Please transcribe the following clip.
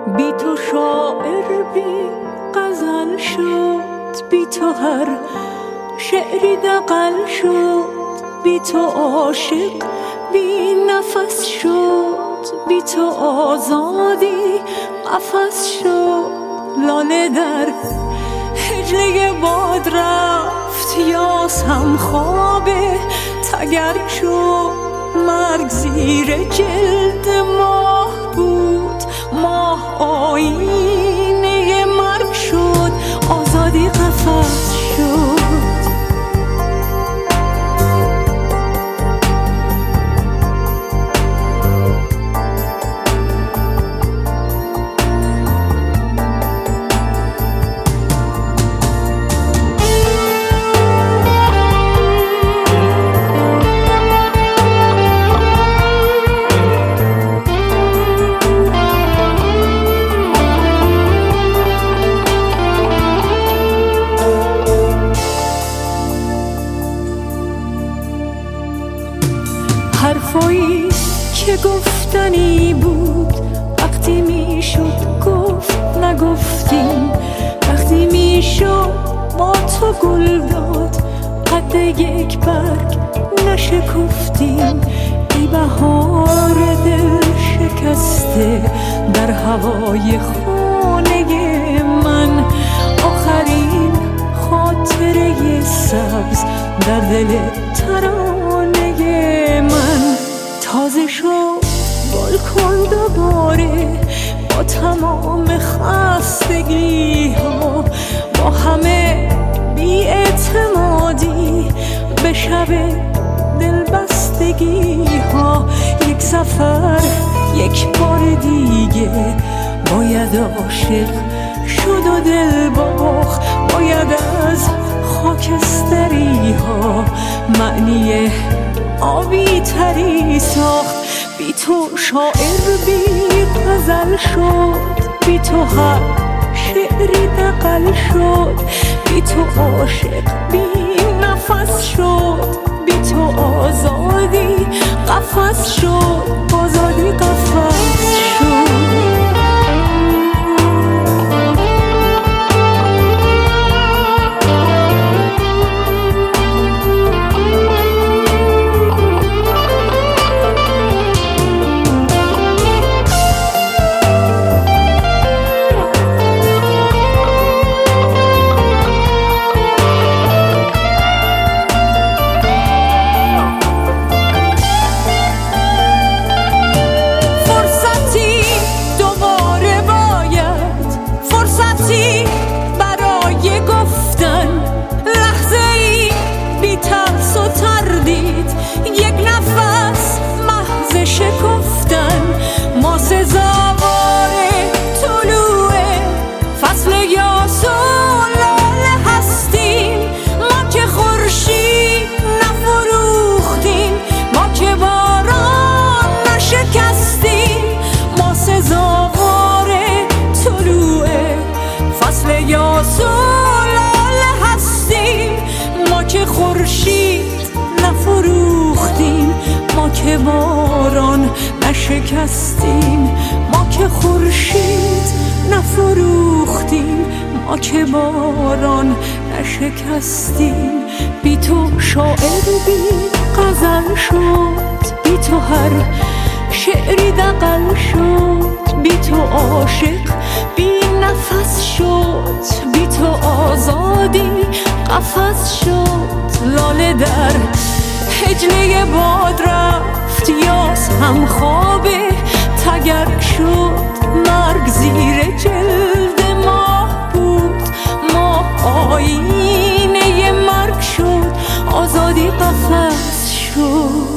بی تو شاعر بی غزل شد، بی تو هر شعری دغل شد، بی تو عاشق بی نفس شد، بی تو آزادی قفس شد. لاله در هجله باد رفت، یاسم خواب تگر شد، مرگ زیر جلد ماه بود، ماه آینه مرگ شد، آزادی قفس شد. حرفایی که گفتنی بود، وقتی میشد گفت نگفتیم، وقتی میشد با تو گل داد، قد یک برگ نشکفتیم. ای بهار دل شکسته در هوای خانه من، آخرین خاطره سبز در دل ترانه من. تازه شد گل دوباره با تمام خستگی ها، با همه بی‌اعتمادی به شب دلبستگی ها. یک سفر یک بار دیگه باید عاشق شد و دل باخت، باید از خاکستری ها معنی آبی تری ساخت. بی تو شاعر بی غزل شد، بی تو هر شعری دغل شد، بی تو عاشق بی نفس شد، بی تو آزادی قفس شد، آزادی قفس شد. که باران نشکستیم، ما که خورشید نفروختیم، ما که باران نشکستیم. بی تو شاعر بی غزل شد، بی تو هر شعری دغل شد، بی تو عاشق بی نفس شد، بی تو آزادی قفس شد. لاله در هجله باد رفت، یاس هم خواب تگرگ شد، مرگ زیر جلد ماه بود، ماه آینه مرگ شد، آزادی قفس شد.